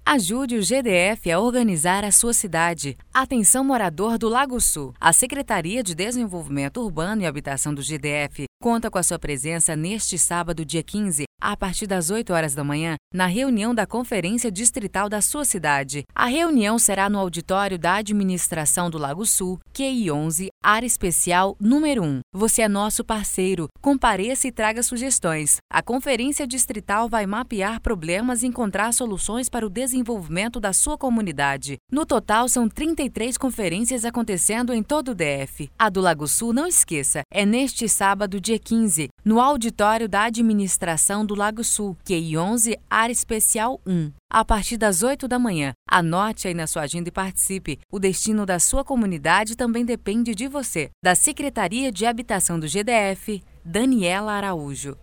Ajude o GDF a organizar a sua cidade. Atenção morador do Lago Sul. A Secretaria de Desenvolvimento Urbano e Habitação do GDF conta com a sua presença neste sábado, dia 15, a partir das 8 horas da manhã, na reunião da Conferência Distrital da sua cidade. A reunião será no auditório da Administração do Lago Sul, QI 11, Área Especial número 1. Você é nosso parceiro. Compareça e traga sugestões. A Conferência Distrital vai mapear problemas e encontrar soluções para o desenvolvimento da sua comunidade. No total, são 33 conferências acontecendo em todo o DF. A do Lago Sul, não esqueça, é neste sábado, dia 15, no auditório da Administração do Lago Sul, QI 11, Área Especial 1. A partir das 8 da manhã. Anote aí na sua agenda e participe. O destino da sua comunidade também depende de você. Da Secretaria de Habitação do GDF, Daniela Araújo.